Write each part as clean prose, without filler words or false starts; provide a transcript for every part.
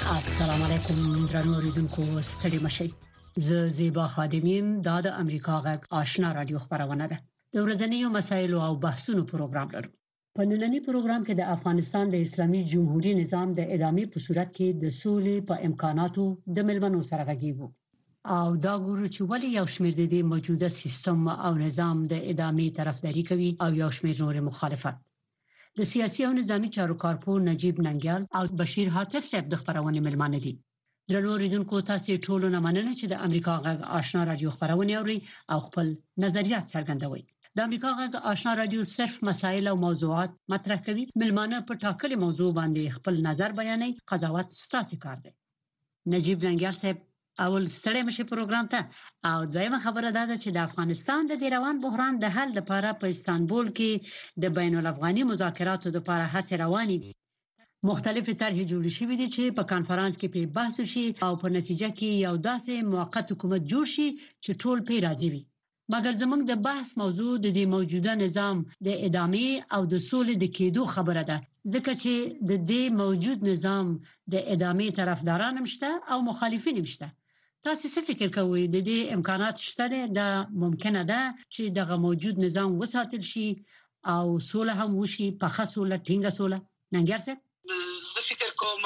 السلام علیکم درنو اوریدونکو ستړي مشئ. زه زیبا خادمیم د امریکا غږ آشنا رادیو خبرونه ده. د ورځنیو مسایلو او بحثونو پروګرام لرو. په نننی پروګرام کې د افغانستان د اسلامي جمهوریت نظام د ادامې په صورت کې د سولې په امکاناتو د ملمنو سره غږیږو. او دا ګورو چې ولې یو شمېر د دې موجوده سیستم او نظام د ادامې طرفداري کوي او یو شمېر نور مخالفت. د سیاسي او نظامی چارو کارپور نجیب ننګیال او بشیر حاتف صاحب د خبرونه ملمانه دي. درنو اوریدونکو تاسو ټولو نه مننه چې د امریکا غږ آشنا رادیو خبرونه اوري او خپل نظریات څرګندوي. د امریکا غږ آشنا رادیو صرف مسایل او موضوعات مطرح کوي. ملمانه په ټاکلي موضوع باندې خپل نظر بیانوي. قضاوت ستاسو کار دی. نجیب ننګیال صاحب اول ستړي مشه پروګرام ته او دایمه خبره ده چې د افغانستان د روان بحران د حل لپاره په استانبول کې د بین الافغاني مذاکراتو لپاره هڅې روانې دي. مختلفې طرحې جوړې شوې دي چې په کانفرنس کې په بحث شي او په نتیجه کې یو داسې موقت حکومت جوړ شي چې ټول په راضي وي. مګر زموږ د بحث موضوع د دې موجوده نظام د ادامې او د سولې د کېدو خبره ده، ځکه چې د دې موجود نظام د ادامې طرفداران مشته او مخالفین مشته. تاسو څه فکر کوئ د دې امکانات شته ده ممکنه ده چې دغه موجود نظام وساتل شي او سوله هم وشي په خاصه ټینګه سوله؟ ننګیال صاحب زه فکر کوم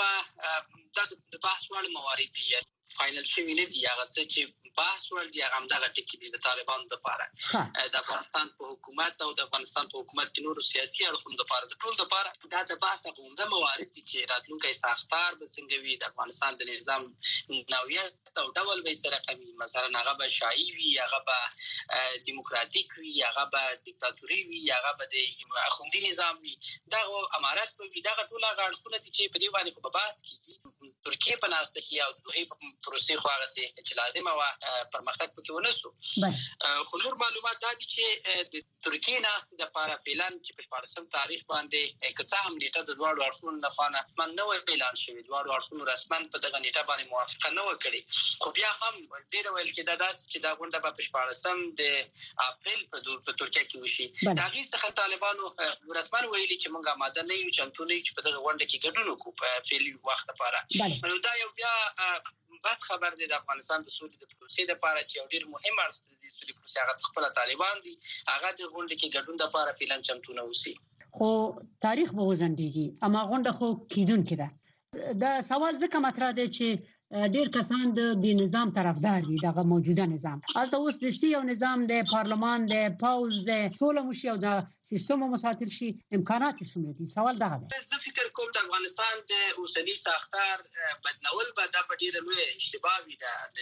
د بحث وړ موارد دي فاینل شوی نه دي. هغه څه چې بحث وړ دي هغه همدغه ټکي دي د طالبانو لپاره د افغانستان په حکومت او د افغانستان په حکومت کې نور سیاسي اړخونو لپاره د ټول لپاره دا د بحث غونډه موارد دي چې راتلونکي ساختار به څنګه وي، د افغانستان د نظام نوعیت او ډول به سره کوي. مثلا هغه به شایي وي، هغه به دیموکراتیک وي، هغه به دیکتاتوري وي، هغه به د اخوندي نظام وي، دا امارات به وي. دا ټول هغه اړخونه دي چې په دې باندې په بحث کې دي. ترکیه په ناسته کې او دوی په پروسې خو هغه چې لازمه و پرمختګ پکې ونه شو. خو نور معلومات دا دي چې د ترکیه ناسته د لپاره فعلا چې په 14 تاریخ باندې کڅه هم نیټه د دوه اړخونو لخوا من نو اعلان شوی، دوه اړخونو رسما په دغه نیټه باندې موافقه نه وکړي. خو بیا هم ډیر ویل کېده چې دا غونډه په 14 د اپریل په ترکیه کې وشي. دا غیر څخه طالبانو رسما ویلي چې موږ آماده نه یو، چمتو نه یو چې په دغه غونډه کې ګډون وکړو په فعلي وخت لپاره. نو دا یو بیا بد خبر دی د افغانستان د سولې د پروسې لپاره چې ډیر مهم اړخ دی د سولې پروسې هغه خپل طالبان دي هغه د غونډې کې ګډون لپاره فعلا چمتو نه اوسي. خو تاریخ به وزندېږي اما غونډه خو کیدونکې ده. دا سوال ځکه مطرح دی چې ډیر کسان د نظام طرفدار دي، دغه موجوده نظام. البته اوس د یو نظام د پارلمان د پاوز د سوله مشي او د سیستم مساتل شي امکانات څومره دي؟ سوال دا دی. زه فکر کوم د افغانستان د اوسنی ساختار بدلول به د ډیر لوی اشتباه وي.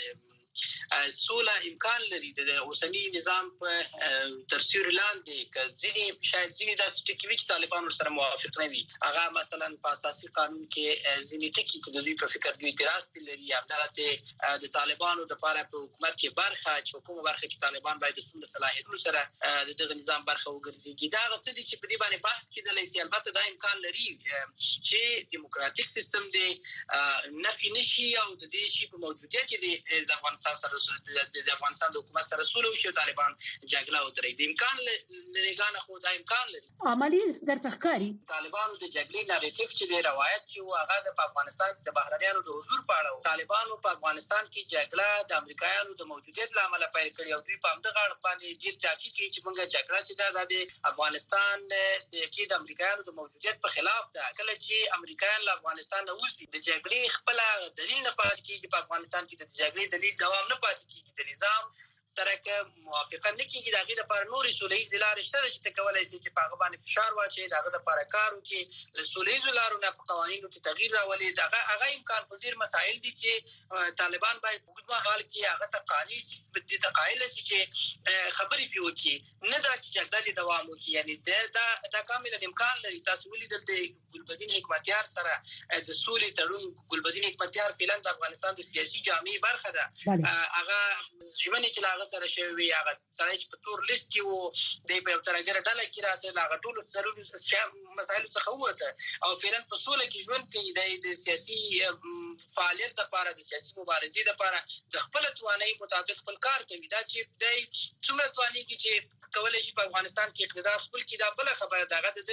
سوله امکان لري د اوسنی نظام په ترسیر لاندې کځنی شاید ځینې داسې ټکي وي چې طالبان سره موافق نه وي. هغه مثلا په اساسي قانون کې ځینې ټکي چې د دوی په فکر دوی اعتراض لري، همدارسه د طالبانو د لپاره په حکومت کې برخه چې کومه برخه کې طالبان باید د څومره صلاحیتونو سره د دغه نظام برخه وګرځي. دا څه دي چې په دې باندې بحث کېدلی شي. البته دا امکان لري چې دیموکراتیک سیستم دی نفي نشي او د دې شی په موجودیت کې د افغانستان سره د افغانستان د حکومت سره سوله وشي، طالبان جګړه ودرېږي. د امکان لري خو دا امکان لري. عملی درڅخکاری طالبانو د جګړې نریټیو چې د روایت چې هغه د افغانستان د بهرنیانو د حضور په اړه طالبانو په افغانستان کې جګړه د امریکایانو د موجودیت لامل پیل کړي او دوی په همدغه اړه باندې ډیر تاکید کوي چې موږ جګړه چې دا د افغانستان کې د امریکایانو د موجودیت په خلاف ده. کله چې امریکایان له افغانستان نه وځي د جګړې خپل دلیل نه پاتې کیږي. په افغانستان کې د جګړې دلیل دوام نه پاتې کیږي. د نظام سره که موافقه نه کیږي دغه د پر نوري سولهیز لارې شته چې تکولای شي چې په هغه باندې فشار واچي، دغه د پر کار وکړي، له سولهیز لارو نه په قوانینو کې تغییر راولي. دغه امکان پذیر مسائل دي چې طالبان باید په وګړو حال کې هغه تقاضا د تقایل شي چې خبرې پیوکي نه دا چې جګړه دوام وکړي. یعنی دا کامل امکان لري. تاسو ولیدل د ګلبدین حکمتیار سره د سولې تړون، ګلبدین حکمتیار فعلا د افغانستان د سیاسي جامعې برخه ده. هغه ژمنې چې هغه سره شوی هغه سره چې په تور لیست کې وو د په یو ترګره ډله کې راته هغه ټول ضروري مسایل څخه وته او فعلا په سوله کې ژوند کوي. د سیاسي فعالیت لپاره د سیاسي مبارزې لپاره د خپل توانایي مطابق خپل کار کوي. دا چې د څومره توانایي چې کولای شي په افغانستان کې اقتدار خپل کې دا بل خبره دغه د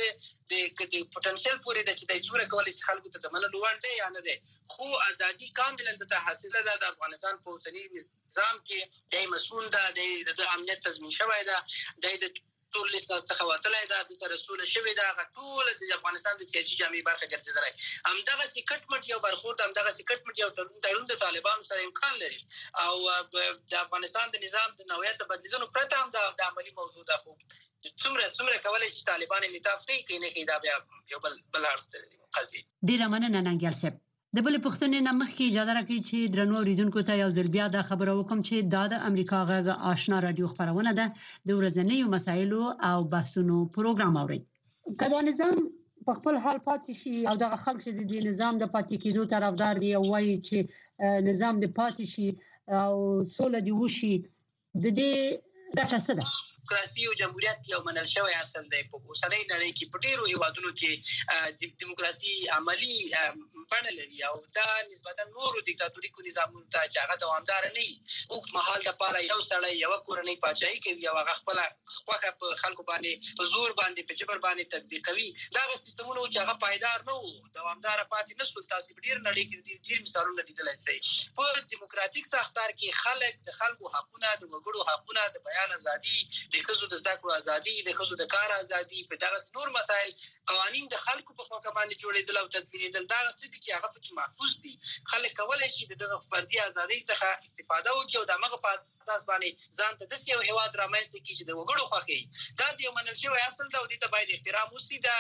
پټنشل پورې د چې د څومره کولای شي خلکو ته د منلو وړ دی یا نه دی، خو ازادي کاملا د حاصله ده د افغانستان په اوسنی نظام کې د مسؤل ده د امنیت تضمین شوی ده د ټول لیست څخه وتلای ده د سره سول شوی ده ټول د افغانستان د سیاسي جامعې برخه ګرځیدلای. همدغه سکټ مټ یو برخورد همدغه سکټ مټ یو تړون د طالبانو سره امکان لري او د افغانستان د نظام د نوعیت بدلیدونو پرته هم د عملی موضوع ده. خو څومره کولای شي طالبان انعطاف کوي نه دا بیا یو بل اړخ دی قضیه. ډیره مننه ننګیال صاحب. د بل پښتنې نه مخکې اجازه راکړئ چې درنو اوریدونکو ته یو ځل بیا دا خبره وکم چې د امریکا غږ آشنا رادیو خبرونه ده د ورځنیو مسایلو او بحثونو پروګرام اوري. کله نظام په خپل حال پاتې شي او د خلک چې د نظام د پاتې کېدو طرفدار دي او وایي چې نظام د پاتې شي او سوله دی وشي د دې ګټه څه ده؟ دیموکراسي او جمهوریت یو منل شوی اصل دی. په اوسنۍ نړۍ کې په ډیرو هیوادونو کې دیموکراسي عملی بڼه لري او دا نسبتا نورو دیکتاتوریکو نظامونو ته چې هغه دوامدار نه وي. اوږد مهال لپاره یو سړی یو کورنۍ پاچاهي کوي او هغه خپل خوښه په خلکو باندې په زور باندې په جبر باندې تطبیقوي. دا سیستمونه چې هغه پایدار نه وو دوامدار پاتې نه شول. تاسو ډیر نړۍ کې ډیر مثالونه لیدلای شئ. په دیموکراتیک ساختار کې خلک د خلکو حقونه د وګړو حقونه د بیان ازادي د ښځو د زده کړو ازادي د ښځو د کار ازادي په دغه نور مسایل قوانین د خلکو په خوا باندې جوړېدل او تدبیرېدل. دا څه دي چې هغه پکې محفوظ دي. خلک کولای شي دغه فردي ازادۍ څخه استفاده وکړي او دغه په اساس باندې ځان ته د یو هیواد رامنځته کړي چې د وګړو خوښي. دا د یو منل شوی اصل دی او دې ته باید احترام وشي. دا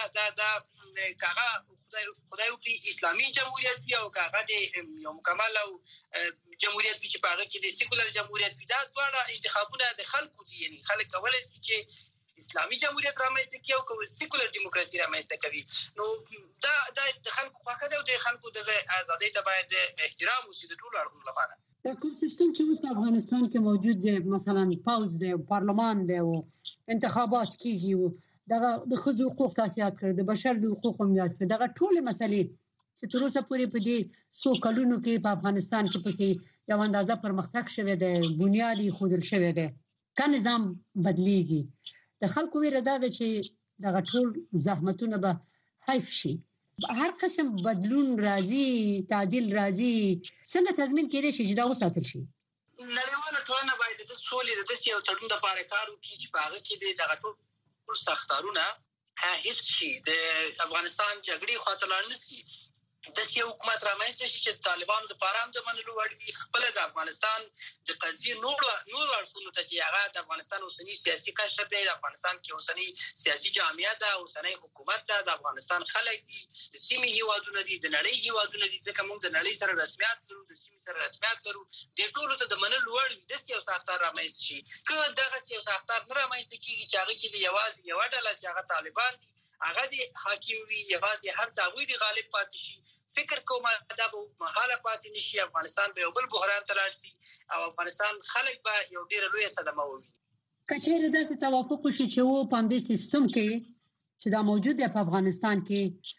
کاغه خدای وکړي اسلامي جمهوریت وي او کاغه د یو مکمل او جمهوریت چې په هغه کې د سیکولر جمهوریت وي. دا ډول انتخابونه د خلکو دي. یعنی خلک کولای شي چې اسلامي جمهوریت رامنځته کړي او سیکولر دیموکراسي رامنځته کوي. نو دا د خلکو خوښه ده او د خلکو د ازادۍ ته باید احترام وشي د ټولو اړخونو لپاره. دا کوم سیستم چې اوس په افغانستان کې موجود دی، مثلا پاوز دی، پارلمان دی او انتخابات کیږي، دغه د ښځو حقوق تاسیس کړي، د بشر د حقوقو امنیت کړي، دغه ټول مسلې چې تر اوسه پورې په دې څو کلونو کې په افغانستان کې پکې یو اندازه پرمختګ شوی دی، بنیاد یې خوندل شوی دی، که نظام بدلیږي د خلکو ویره ده چې دغه ټول زحمتونه به حیف شي. هر قسم بدلون راځي، تعدیل راځي، څنګه تضمین کېدای شي چې دا وساتل شي؟ نړیواله ټولنه باید د سولې د یو تړون لپاره کار وکړي چې په هغه کې دغه ټول ساختارونه هیڅ شي د افغانستان جګړې خاطر لاړ نشي. د یو حکومت رامنځته شي چې طالبانو د پاره هم د منلو وړ وي. خپل د افغانستان د قضیې نور اړخونو ته چې هغه د افغانستان اوسنی سیاسي قشر دی، د افغانستان کې اوسنی سیاسي جامعه ده، اوسنی حکومت ده، د افغانستان خلک دي، د سیمې هیوادونه دي، د نړۍ هیوادونه دي. ځکه موږ د نړۍ سره رسمیت لرو، د سیمې سره رسمیت لرو. د ټولو ته د منلو وړ وي د یو ساختار رامنځته شي. که دغه یو ساختار نه رامنځته کیږي چې هغه کې د یوازې یو ډله چې هغه طالبان دي هغه د حاکم وي، یوازې هر څه هغوی د غالب پاتې شي، فکر کوم دا به محاله پاتې نشي. افغانستان به یو بل بحران ته لاړ شي او افغانستان خلک به یو ډیر لوی صدمه وویني. که چیرې داسې توافق وشي چې و په دې سیستم کې چې دا موجود دی په افغانستان کې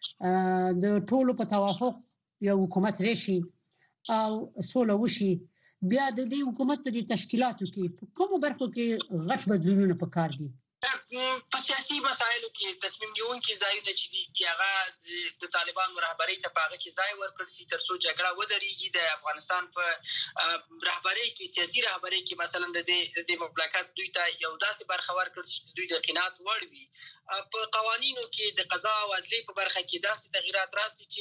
د ټولو په توافق یو حکومت راشي او سوله وشي، بیا د دې حکومت په دې تشکیلاتو کې کوم برخو کې غټ بدلونونه پکار دي؟ په سیاسي مسایلو کې تصمیم نیونکي ځایونه چې دي هغه د طالبانو رهبرۍ ته په هغه کې ځای ورکړل شي تر څو جګړه ودرېږي. د افغانستان په رهبرۍ کې سیاسي رهبرۍ کې مثلا د مملکت دوی ته یو داسې برخه ورکړل شي چې دوی د قناعت وړ وي. په قوانینو کې د قضا او عدلیې په برخه کې داسې تغیرات راسي چې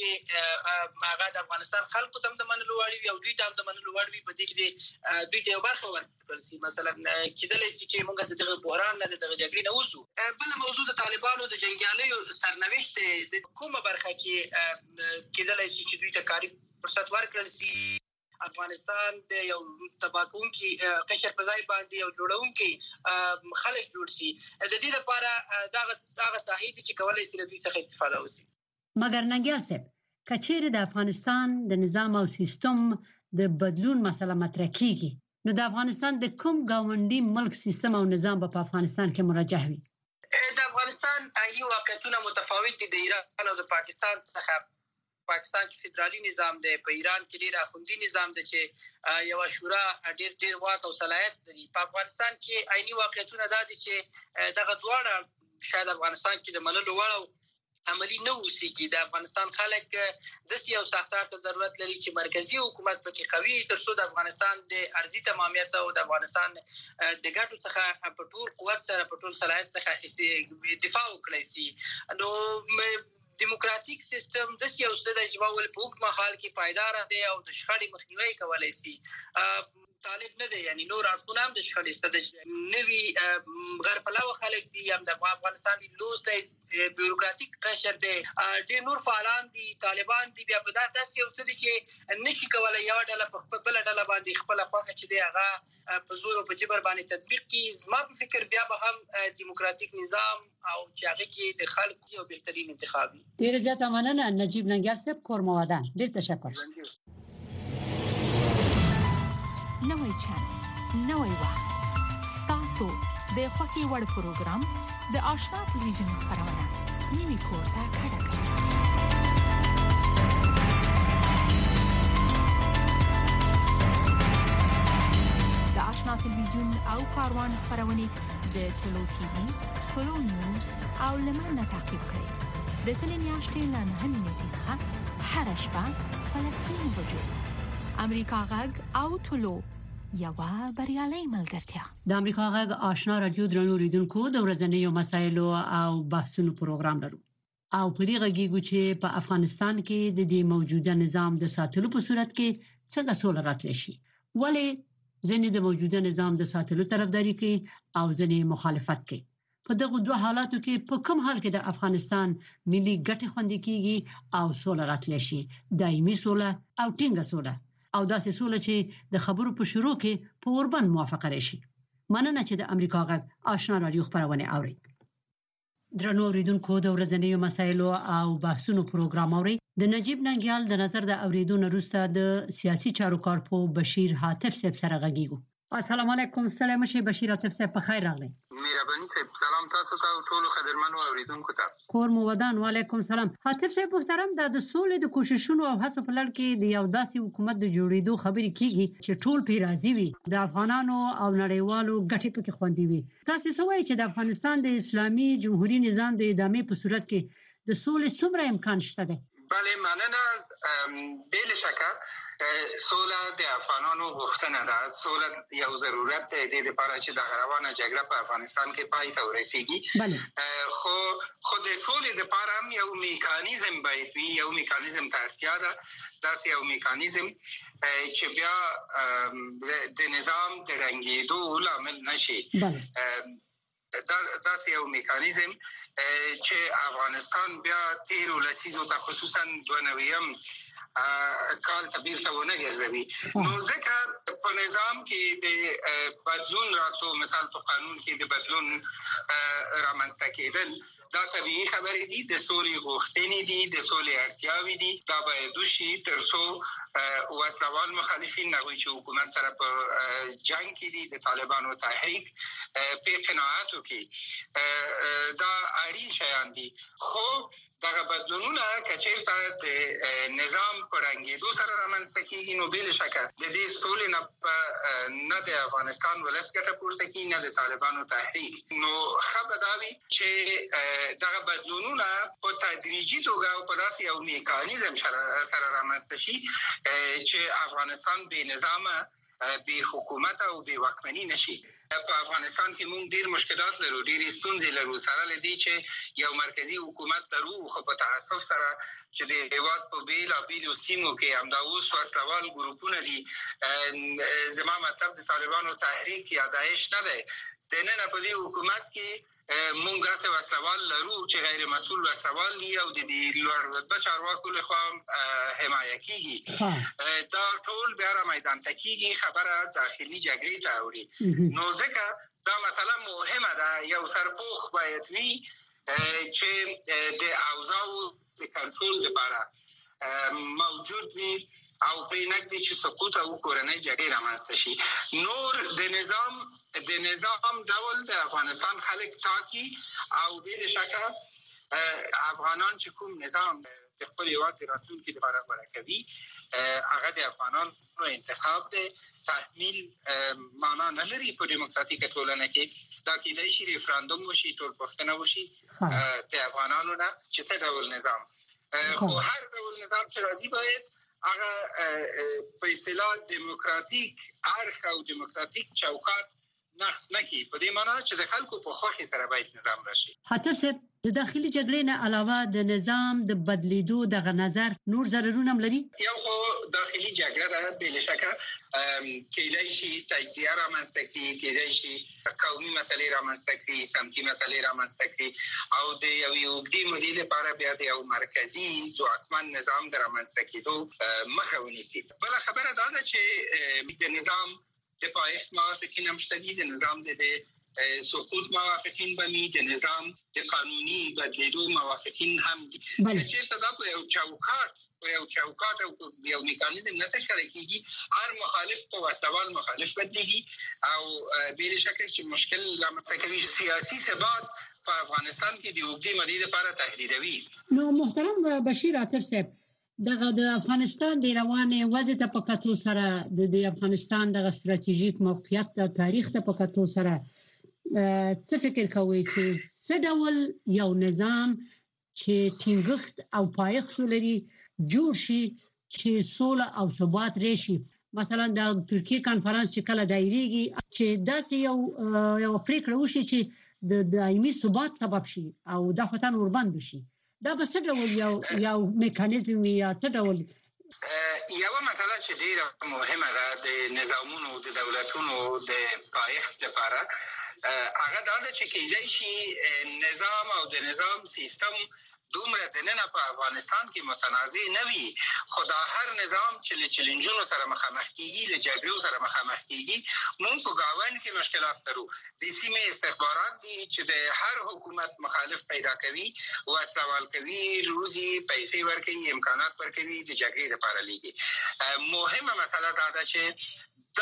هغه د افغانستان خلکو ته د منلو وړ وي او دوی ته د منلو وړ وي. په دې کې دوی ته یو برخه ورکړل شي. مثلا کېدلی شي چې موږ دغه بحران نه دغه جګړې نه وځو. بل موضوع د طالبانو د جنګیالیو سرنوشت د کومه برخه کې کېدلی شي چې دوی ته کاري فرصت ورکړل شي. افغانستان د یو تباکونکي قشر په ځای باندې یو جوړونکي خلک جوړ شي. د دې لپاره دغه صاحب چې کولای شي د دوی څخه استفاده وکړي. مګر ننګیال صاحب، کچېرې د افغانستان د نظام او سیستم د بدلون مسله مطرح کیږي، نو د افغانستان د کوم ګاونډي ملک سیستم او نظام په افغانستان کې مرجح وي؟ د افغانستان یو واقعیتونه متفاوت دي د ایران او د پاکستان څخه. پاکستان کې فدرالي نظام دی، په ایران کې ډېر اخوندي نظام دی چې یو شورا ډېر واک او صلاحیت لري. په افغانستان کې عیني واقعیتونه دا دي چې دغه دواړه شاید افغانستان کې د منلو وړ عملی نه اوسېږي. د افغانستان خلک د یو ساختار ته ضرورت لري چې مرکزی حکومت پکې قوي ترڅو د افغانستان د ارضي تمامیت او د افغانستان د ګټو څخه په ټول قوت سره په ټول صلاحیت څخه دفاع وکړي سي. نو دیموکراتیک سیستم د یو څه د جوړول په وګړو مهال کې پایدار دی او د شخړې مخنیوي کولای شي. طالب نه دی، یعنی نور اړخونه هم د شخړې ستد نوي غیر پلاو خلک دي، هم د افغانستان د لوز دی بیوروکراتیک قشر دی، ډېر نور فعالان دي، طالبان دي. بیا په داسې یو څه دي چې نشي کولای یو ډله په بل ډله باندې خپل خواخه چې دی هغه په زور او په جبر باندې تطبیق کړي. زما په فکر بیا به هم دیموکراتیک نظام او چې هغه کې د خلکو یو بهترین انتخاب وي. ډېر زیات مننه نجیب ننګیال صاحب، کورمودان. ډېر تشکر. نوی چینل، نوی وخت، ستاسو د خوښي وړ پروګرام د آشنا ټلویزیون خبرونه نیمه کوټه کډه کړئ. د آشنا ټلویزیون او کاروان خبرونه د ټولو ټي وي، ټولو نیوز او لمنه تعقیب کړئ. د تلین میاشتې له 9 نیټې څخه هر شپه په 3 بجو امریکا غږ او ټولو یوا بریالي ملګرتیا. د امریکا غږ آشنا رادیو درنو ریډونکو د ورځنیو مسایلو او بحثونو پروګرام لرو او په دې غږیږو چې په افغانستان کې د دې موجوده نظام د ساتلو په صورت کې څنګه سوله راتلی شي، ولې ځینې د موجوده نظام د ساتلو طرفداري کوي او ځینې مخالفت کوي. په دغه دوه حالاتو کې په کوم حال کې د افغانستان ملي ګټې خوندي کیږي او سوله راتلی شي، دایمي سوله او ټینګه سوله او داسې سوله چې د خبرو په شروع کې په اوربند موافقه راشي. مننه چې د امریکا غږ آشنا رادیو خبرونه اوري. درنو اوریدونکو د ورځنیو مسایلو او بحثونو پروګرام اوري. د نجیب ننګیال د نظر د اوریدونکو وروسته د سیاسي چارو کارپو بشیر حاتف صاحب سره غږیږو. السلام علیکم. سلام شه بشیر حاتف صاحب، په خیر راغلی. مهرباني صاحب، سلام تاسو ته او ټول قدرمنو اوریدونکو ته. کور مو ودان. وعلیکم سلام. حاتف صاحب محترم، د سولې د کوششونو او هڅو په لړ کې د یو داسې حکومت د جوړېدو خبرې کیږي چې ټول پی راضي وي، د افغانانو او نړیوالو ګټې پکې خوندي وي. تاسو څه وایي چې د افغانستان د اسلامي جمهوریت نظام د ادامې په صورت کې د سولې څومره امکان شته دی؟ بله، مننه. بلا شکه سوله د افغانانو غوښتنه ده. سوله یو ضرورت دی د لپاره چې د روانه جګړه په افغانستان کې پای ته ورسیږي. خو د سولې لپاره هم یو میکانیزم باید وي، یو میکانیزم ته اړتیا ده. داسې یو میکانیزم چې بیا د نظام د رنګېدو لامل نشي. داسې یو میکانیزم چې افغانستان بیا تیرو لسیزو ته خصوصا 92 کال ته بیرته ونه ګرځوي. نو ځکه په نظام کې د بدلون راتلو، مثال په قانون کې د بدلون رامنځته کېدل، دا طبیعي خبرې دي. د سولې غوښتنې دي، د سولې اړتیاوې دي. دا باید وشي ترڅو وسلوال مخالفین، هغوی چې حکومت سره په جنګ کې دي، د طالبانو تحریک په قناعت وکړي. دا اړین شیان دي. خو دغه بدلونونه که چېرته د نظام په رنګېدو سره رامنځته کېږي، نو بې له شکه د دې سولې نه د افغانستان ولس ګټه پورته کېږي، نه د طالبانو تحریک. نو ښه به دا وي چې دغه بدلونونه په تدریجي توګه او په داسې یو میکانیزم سره رامنځته شي چې افغانستان بې نظامه، بې حکومت او بې واکمني نشي. په افغانستان کې موږ ډېر مشکلات لرو، ډېرې ستونزې لرو، سره له دې چې یو مرکزي حکومت لرو، خو په تاسف سره چې د هېواد په بېلابېلو سیمو کې همدا اوس وسلوال ګروپونه دي. زما مطلب د طالبانو تحریک یا داعش نه دی. دننه په دې حکومت کې موږ داسې وسلوال لرو چې غیر مسؤل وسلوال دي او د دې لوړ رتبه چارواکو لخوا حمایه کېږي. دا ټول بیا را میدان ته کېږي، خبره داخلي جګړې ته اوړي. نو ځکه دا مسله مهمه ده. یو سرپوښ باید وي چې د اوضاعو د کنټرول لپاره موجود وي او پرې نږدې چې سقوط او کورنۍ جګړې رامنځته شي. نور د نظام ډول د افغانستان خلک ټاکي او بې شکه افغانان چې کوم نظام د خپل هیواد راتلونکي لپاره غوړه کوي هغه د افغانانو انتخاب دی. تحمیل معنا نه لري په دیموکراتیکه ټولنه کې. دا کېدای شي ریفرندوم وشي، ټول پوښتنه وشي د افغانانو نه چې څه ډول نظام، خو هر ډول نظام چې راځي باید هغه په اصطلاح دیموکراتیک اړخ او دیموکراتیک چوکاټ نقص نه کی، په دې معنی چې د خلکو په خوښه سره باید نظام راشي. حتی صاحب د داخلي جګړې نه علاوه د نظام د بدلیدو دغه نظر نور ضررونه هم لري. یو خو داخلي جګړه ده بل شکه کېدای شي تجزیه رامنځته کړي، کېدای شي قومي مسلې رامنځته کړي، سمتي مسلې رامنځته کړي او د یو اوږدې مودې لپاره بیا د یو مرکزي ځواکمن نظام د رامنځته کېدو مخه ونیسي. بل خبره دا ده چې د نظام د پایښت موافقین هم شته دي، د نظام د سقوط موافقین بمی، د نظام د قانوني بدلیدو موافقین هم دي. چې دا په یو چوکاټ او یو میکانیزم نه تشکیل کیږي، هر مخالف په وسوال مخالف بدلیږي او بل شکل چې مشکل رامنځته کوي. سیاسي ثبات په افغانستان کې د اوږدې مودې لپاره تهدیدوي. نو محترم بشیر عاطف صاحب، دغه د افغانستان د روانې وضع ته په کتو سره د افغانستان د ستراتیژیک موقعیت د تاریخ ته په کتو سره څه فکر کوي چې څه ډول یو نظام چې ټینګښت او پایښت لري جوړ شي چې سوله او ثبات راشي؟ مثلا د ترکیه کانفرنس چې کله دایریږي چې داسې یو پریکړه وشي چې د دایمي ثبات سبب شي او د فتن اوربند شي، دا به څه ډول یو میکانیزم یا څه ډول؟ یو مسله چې ډیره مهمه ده د نظامونو د دولتونو د پایښت لپاره هغه دا ده چې کېدای شي نظام او د نظام سیستم دومره دننه په افغانستان کې متنازع نه وي، خو دا هر نظام چې له چیلنجونو سره مخامخ کیږي، له جګړو سره مخامخ کیږي، موږ په گاوند کې مشکلات لرو. د سیمې استخبارات دي چې د هر حکومت مخالف پیدا کوي او سوال کوي، روزي پیسې ورکوي، امکانات ورکوي د جګړې لپاره لګي. مهمه مسله دا ده چې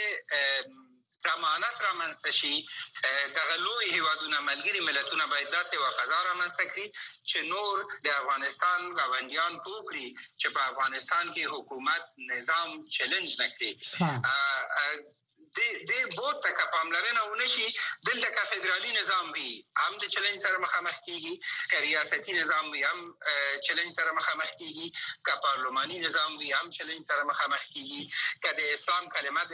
دا ضمانت رامنځته شي د غلوی هیوادونو ملګری ملتونه باید داسې وقضا رامنځته کړي چې نور د افغانستان غونډیان پوکړي چې په افغانستان کې حکومت نظام چیلنج نکړي. د بوت تک پاملرنه ونشي دلته کا فدرالي نظام وي هم د چیلنج سره مخامخ کیږي، که ریاستي نظام وي هم چیلنج سره مخامخ کیږي، که پارلماني نظام وي هم چیلنج سره مخامخ کیږي، که د اسلام کلمه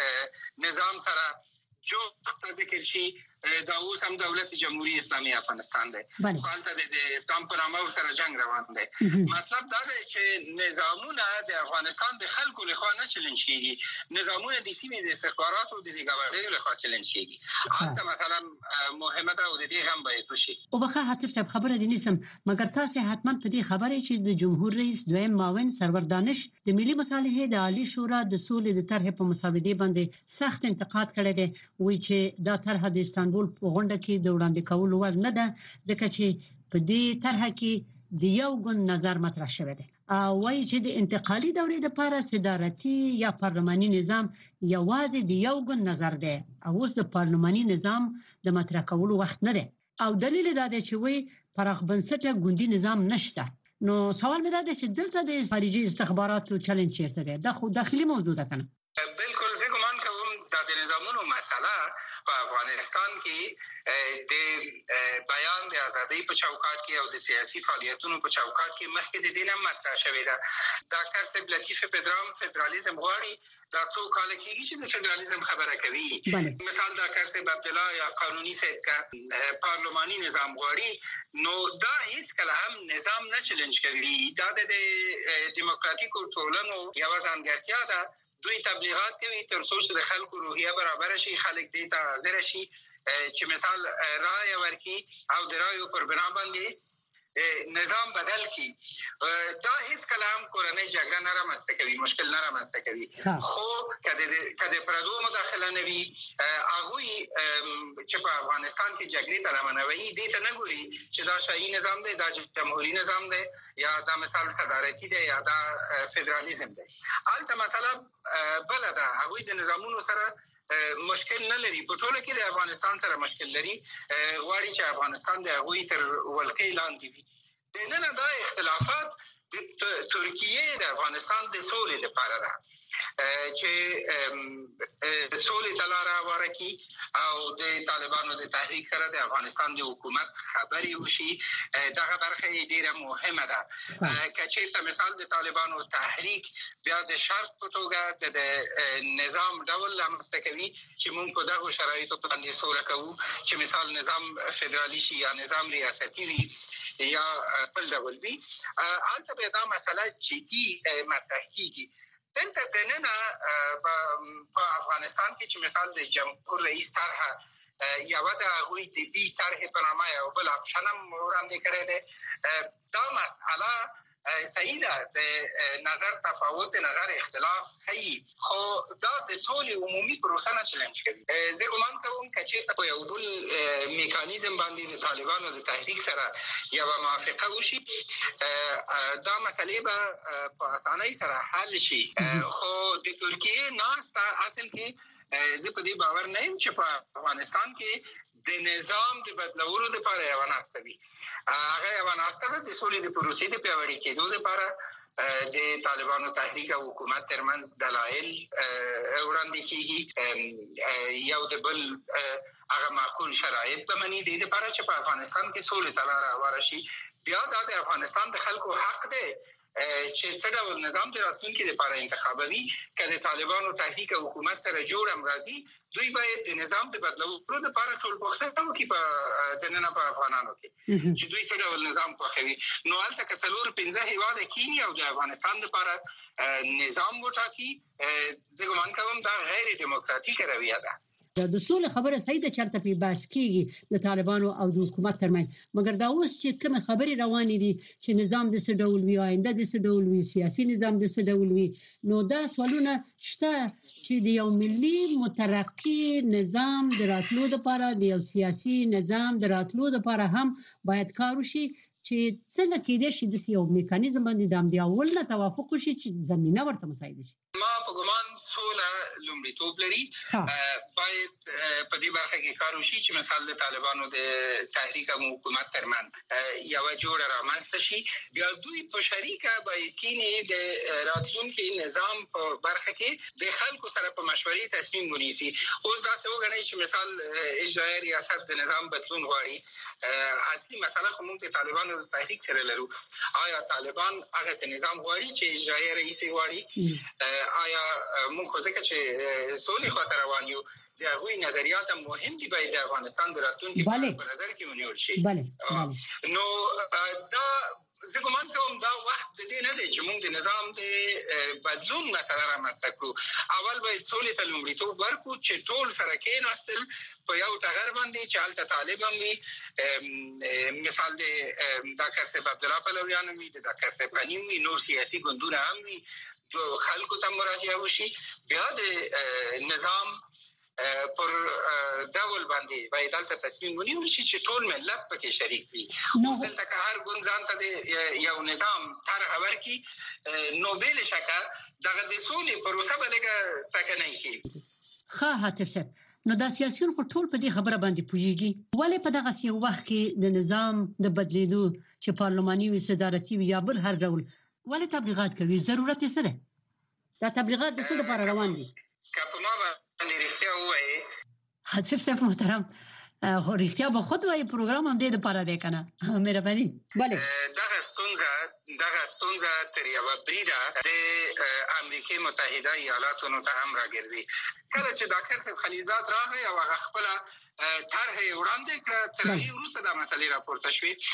د نظام سره جو ذکر شي دا اوس هم دولت جمهوریت اسلامي افغانستان دی، خالصه د اسلام پر نامه سره جنگ روان دی. مطلب دا دی چې نظامونه د افغانستان د خلکو لخوا نه چیلنج کیږي، نظامونه د سیمې د استخباراتو د ګوندونو لخوا چیلنج کیږي. حتی مثلا مهمه ده او د دې هم باید وشي. او بخښه حاتف صاحب خبره دې نیسم، مګر تاسو حتما په دې خبره چې د جمهور رئیس دویم معاون سرور دانش د ملي مصالحې د عالی شورا د سولې د طرح په مسودې باندې سخت انتقاد کړی دی، وایي چې دا طرح د استانبول په غونډه کې د وړاندې کولو وړ نه ده، ځکه چې په دې طرح کې د یو ګوند نظر مطرح شوی دی او وایي چې د انتقالي دورې لپاره صدارتي یا پارلماني نظام یوازې د یو ګوند نظر دی او اوس د پارلماني نظام د مطرح کولو وخت نه دی او دلیل دا دی چې وایي پراخ بنسټه ګوندي نظام نشته. نو سوال مې دا دی چې دلته د خارجي استخباراتو چیلنج چیرته دی؟ دا خو داخلي موضوع ده کنه؟ بالکل زه ګمان کوم دا د نظامونو مسله په افغانستان کې د بیان د ازادۍ په چوکاټ کې او د سیاسي فعالیتونو په چوکاټ کې مخکې د دینه مطرح شوې ده. ډاکټر صاحب لطیف پدرام فدرالیزم غواړي، دا څو کال کېږي چې د فدرالیزم خبره کوي. مثال ډاکټر صاحب عبدالله یا قانوني صاحب کا پارلماني نظام غواړي، نو دا هیڅ کله هم نظام نه چیلنج کوي. دا د دیموکراتیکو ټولنو یو ځانګړتیا ده، دوی تبلیغات کوي تر څو چې د خلکو روحیه برابر شي، خلک دې ته حاضر شي چې مثال رائے ورکړي او د رائے پر بنا باندې نظام بدل کی. دا هیڅ کلام کورنۍ جګړه نه رامنځته کوي، مشکل نه رامنځته کوي، خو کله پردو مداخله نه وي هغه چې په افغانستان کې جګړې ته روانوي دې ته نه ګوري چې دا شاهي نظام دی، دا جمهوریت نظام دی، یا دا مثال صدارتي دی، یا دا فدرالیزم دی. البته مثلا بل دا هغه د نظامونو سره مشکل نه لري، په ټوله کې د افغانستان سره مشکل لري، غواړي چې افغانستان د هغوی تر ولکې لاندې وي. دنه دا اختلافات د ترکیه د افغانستان د سولې لپاره ده چې سولې تلاره ورکی او د طالبانو د تحریک سره د افغانستان د حکومت خبري وشي دغه برخه ډیره مهمه ده کچې مثال د طالبانو تحریک بیا د شرط په توګه د نظام ډول مستقوي چې موږ په دغه شرایطو باندې سوله کوو چې مثال نظام فدرالي شي یا نظام ریاستي وي یا بل ډول وي البته به دا مسله جدي مطرح کیږي دلته دننه په افغانستان کې چې مثال د جمهور رئیس طرحه یا ودا غوي د بي طرحه په نامه یو بل اپشنم وړاندې کړی دی دا مسله صحیح ده د نظر تفاوت نظر اختلاف هي خو دا د سولې عمومي پروسه نه چلنج کوي زه ګمان کوم چې په یو ډول میکانیزم باندې د طالبانو د تحریک سره یو موافقه وشي دا مسلې به په اسانۍ سره حل شي خو د ترکیه ناسته اصل کې زه په دې باور نه یم چې په افغانستان کې د نظام د بدلولو لپاره یو ناسته وي هغه یو ناسته د سولې د پروسې د پیاوړي کېدو لپاره د طالبانو تحریک او حکومت ترمنځ دلایل وړاندې کیږي یو د بل هغه معقول شرایط په منی دي لپاره چې په افغانستان کې سولې تلاره ورشي بیا د افغانستان د خلکو حق دی چې څنګه ول نظام د راتلونکي لپاره انتخابوي کله طالبانو تحریک او حکومت سره جوړ امراضي دوی باید د نظام د بدلولو لپاره ټول وخت کوي په دننه په افغانانو کې چې دوی څنګه ول نظام خوښوي نو البته کسلور 15 هیواده کینیا او د افغانستان لپاره نظام وټاکي زه ګمان کوم دا غیر دیموکراتیک رویه ده د سولې خبره صحیح ده چرته په باس کېږي د طالبانو او د حکومت ترمنځ مګر دا اوس چې کوم خبرې روانې دي چې نظام د څه ډول وي آینده د څه ډول وي سیاسي نظام د څه ډول وي نو دا سوالونه شته چې د یو ملي مترقي نظام د راتلو لپاره د یو سیاسي نظام د راتلو لپاره هم باید کار وشي چې څنګه کېدای شي د یو میکانیزم باندې د امدیاول نه توافق وشي چې زمينه ورته مساعد شي ما په ګمان سوله لومړیتوب لري باید په دې برخه کې کار وشي چې مثال د طالبانو د تحریک او حکومت ترمنځ یو جوړه رامنځته شي بیا دوی په شریکه باید کینې د راتلونکي نظام په برخه کې د خلکو سره په مشورې تصمیم ونیسي اوس دا څه وګڼي چې مثال اجرایي ریاست د نظام بدلون غواړي اصلي مسله خو موږ د طالبانو د تحریک سره لرو آیا طالبان هغه نظام غواړي چې اجرایي رئیس غواړي آیا موږ ځکه چې سولې خاطر روان یو د هغوی نظریات مهم دي باید د افغانستان د راتلونکي په نظر کې ونیول شي نو دا زه ګمان کوم دا وخت د دې نه دی چې موږ د نظام د بدلون مسله رامنځته کړو اول باید سولې ته لومړیتوب ورکړو چې ټول سره کېناستل په یو ټغر باندې چې هلته طالبان وي مثال د ډاکټر صاحب عبدالله پلویان وي د ډاکټر صاحب غني وي نور سیاسي ګوندونه هم وي خلکو ته مراجعه وشي بیا د نظام پر ډول باندې باید دلته تصمیم ونیول شي چې ټول ملت پکې شریک وي دلته که هر ګوند ځان ته یو نظام طرح ورکړي نو بل شکه دغه د سولې پروسه به لږه ټکنۍ کېږي ښه هاتف نو دا سیاسيون خو ټول په دې خبره باندې پوهیږي ولې په دغه یو وخت کې د نظام د بدلیدو چې پارلماني وي صدارتي وي یا بل هر ډول ولې تبلیغات کوي ضرورت یې څه ده دا تبلیغات د څه لپاره روان دي که ما باندې رښتیا وایي حاتف صاحب محترم خو رښتیا به خود وایي پروګرام هم دې لپاره دی کنه مهرباني بله دغه ستونزه تر یوه بریده د امریکای متحده ایالاتو ته هم راګرځي کله چې ډاکټر خلیزات راغی او هغه خپله طرح وړاندې کړه تر هغې وروسته دا مسلې راپورته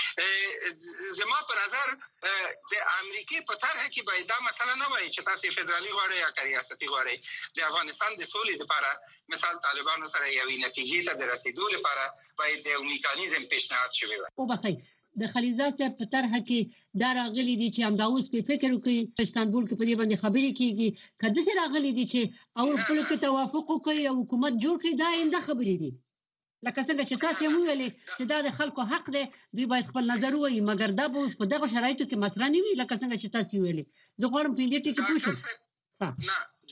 شوې زما په نظر د امریکای په طرح کې باید دا مسله نه وایي چې تاسې فدرالي غواړئ یا که ریاستي غواړئ د افغانستان د سولې لپاره مثال طالبانو سره یوې نتیجې ته د رسېدو لپاره باید یو میکانیزم پیشنهاد شوی وای وبخښئ د خلیزات صاحب په طرح کې دا راغلي دي چې همداوس په فکر وکړي په استانبول کې په دې باندې خبرې کیږي که څه راغلي دي چې او خپل کې توافق وکړي او حکومت جوړ کړي دا اینده خبرې دي لکه څنګه چې تاسو یې ویلي چې دا د خلکو حق دی دوی باید خپل نظر ووایي مګر دا به اوس په دغه شرایطو کې مطرح نه وي لکه څنګه چې تاسو ویلي زه غواړم په دې ټکي پوه شم نه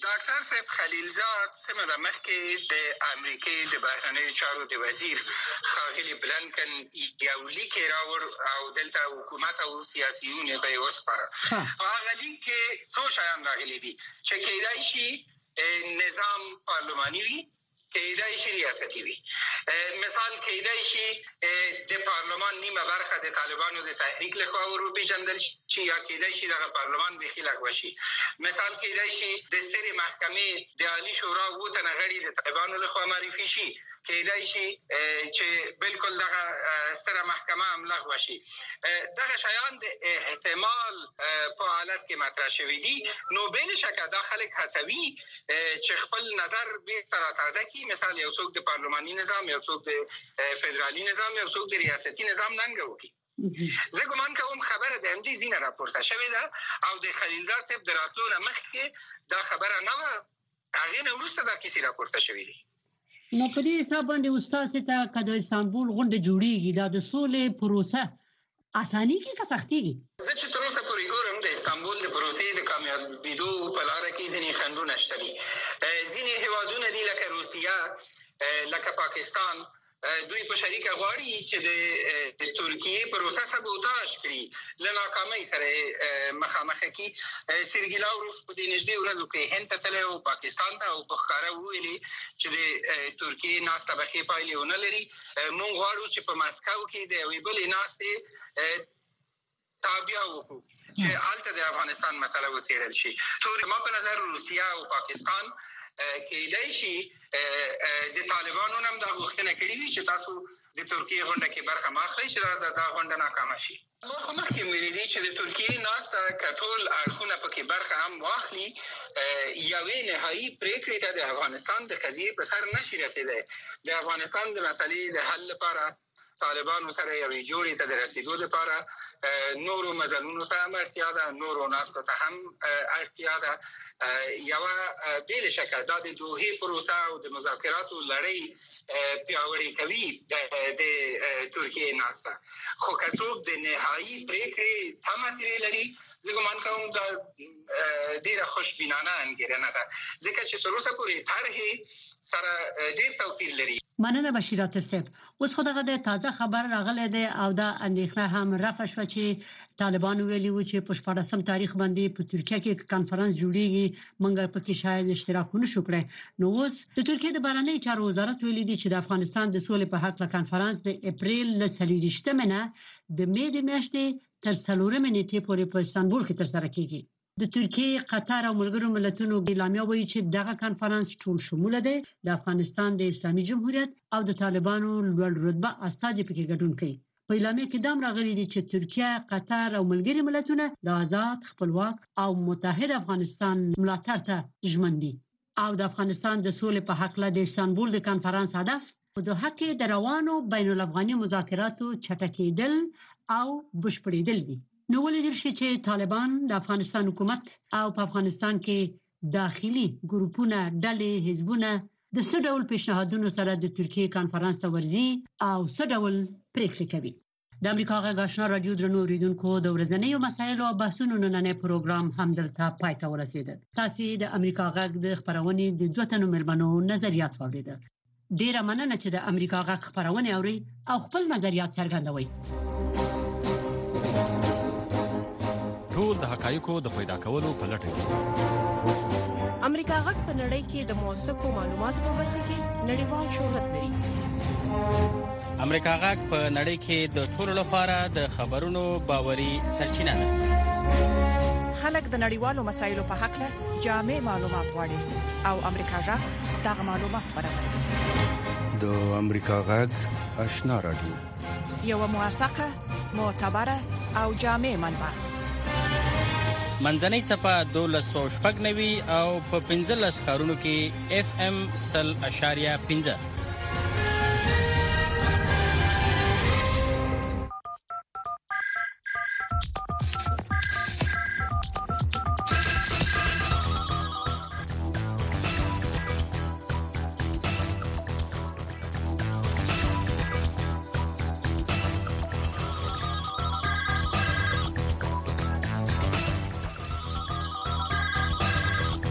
ډاکټر صاحب خلیلزاد سمه مخکې د امریکای د بهرنیو چارو د وزیر ښاغلي بلنکن یو لیک راوړ او دلته حکومت او سیاسيون به یې وسپاره. هغه لیک کې څو شیان راغلي دي چې کېدای شي نظام پارلماني وي، کېدای شي ریاستي وي. مثال کېدای شي د پارلمان نیمه برخه د طالبانو د تحریک لخوا وروپېژندل شي یا کېدای شي دغه پارلمان بېخي لغوه شي. مثال کېدای شي د سترې محکمې د عالي شورا 7 تنه غړي د طالبانو لخوا معرفي شي، کېدای شي چې بالکل دغه ستره محکمه هم لغوه شي. دغه شیان د احتمال په حالت کې مطرح شوي دي. نو بل شکه دا خلک هڅوي چې خپل نظر بیرته تازه کړي. مثال یو څوک د پارلماني نظام، یو څوک د فدرالي نظام، یو څوک د ریاستي نظام ننګه وکړي. زه ګمان کوم خبره د همدې ځینه راپورته شوې ده او د خلیلزاد صاحب د راتلو نه مخکې دا خبره نه وه، هغې نه وروسته دا کیسې راپورته شوې دي. نو په دې حساب باندې استاد ته که د استانبول غونډه جوړیږي دا د سولې پروسه اساني کې که سختيږي؟ زه چې تر اوسه پورې ګورم د استانبول د پروسې د کامیابېدو په لاره کې ځینې خنډونه شته دي. ځینې هیوادونه دي لکه روسیه، لکه پاکستان، دوی په شریکه غواړي چې د ترکیې پروسه سبوتاژ کړي، له ناکامۍ سره مخامخ کړي. سرګي لاوروف په دې نږدې ورځو کې هند ته تللی او پاکستان ته او په ښکاره وویلي چې د ترکیې ناسته به ښې پایلې ونه لري. موږ غواړو چې په مسکو کې د یوې بلې ناستې تابع وکړو چې هلته د افغانستان مسله وڅېړل شي. ما په نظر روسیه او پاکستان کېدای شي د طالبانو هم دا غوښتنه کړې وي چې تاسو د ترکیې غونډه کې برخه مه اخلئ چې دا غونډه ناکامه شي. ما خو مخکې ویلي دي چې د ترکیې ناسته که ټول اړخونه پکې برخه هم واخلي، یوې نهایي پرېکړې ته د افغانستان د قضیې په سر نشي رسېدی. د افغانستان د مسلې د حل لپاره طالبانو سره یوې جوړې ته د رسېدو لپاره نورو مزلونو ته هم اړتیا ده، نورو ناستو ته هم اړتیا ده. یوه بېله شکه دا د دوحې پروسه او د مذاکراتو لړۍ پیاوړې کوي د ترکیې ناسته. خو که څوک د نهایي پرېکړې تمه ترې لري، زه ګمان کوم دا ډېره خوشبینانه انګېرنه ده، ځکه چې تر اوسه پورې طرحې سره ډېر توپیر لري. مننه بشیر عاطف صاحب. اوس خو دغه د تازه خبر راغلی دی او دا اندېښنه هم رفع شوه چې طالبان ویلي وو چې په 14 تاریخ باندې په ترکیه کې کانفرنس جوړیږي، موږ پکې شاید اشتراک ونشو کړی. نو اوس د ترکیه د بهرنی چارو وزارت ویلي دی چې د افغانستان د سولې په حق له کانفرنس د اپریل له 23 نه د مې د میاشتې تر 4 نیټې پورې په استانبول کې ترسره کیږي. د ترکیه، قطر او ملګرو ملتونو اعلامیه وایي چې دغه کانفرنس ټول شموله دی. د افغانستان د اسلامي جمهوریت او د طالبانو لوړ رتبه استازي پکې ګډون کوي. په اعلامیه کې دا راغلي دي چې ترکیه، قطر او ملګري ملتونه د آزاد، خپلواک او متحد افغانستان ملاتړ ته ژمن دي او د افغانستان د سولې په حق له د استانبول د کانفرنس هدف په دوحه کې د روانو بین الافغاني مذاکراتو چټکېدل او بشپړېدل دي. نو ولې شي چې طالبان د افغانستان حکومت او په افغانستان کې داخلي ګروپونه، ډلې، حزبونه د څه ډول پیشنهادونو سره د ترکیه کانفرنس ته ورځي او څه ډول پریکړې کوي. د امریکا غږ آشنا رادیو درنو اوریدونکو، د ورځنیو مسایلو او بحثونو نننې پروګرام هم دلته پای ته ورسېد. تاسو د امریکا غږ د خبرونې د 2 تنو مېرمنو نظریات واوریدل. ډیره مننه چې د امریکا غږ خبرونه اوري او خپل نظریات څرګندوي. ټول د حقایقو د پیدا کولو په لټه کې امریکا غږ په نړۍ کې د موثقو معلوماتو په برخه کې نړیوال شهرت لري. امریکا غږ په نړۍ کې د ټولو لپاره د خبرونو باوري سرچینه ده. خلک د نړیوالو مسایلو په حق له جامع معلومات غواړي او امریکا غږ دغه معلومات برابروي. د امریکا غږ آشنا رادیو یو موثقه، معتبره او جامع منبع. منځنۍ څپه 1290 او په 15 کارونو کې FM 0.5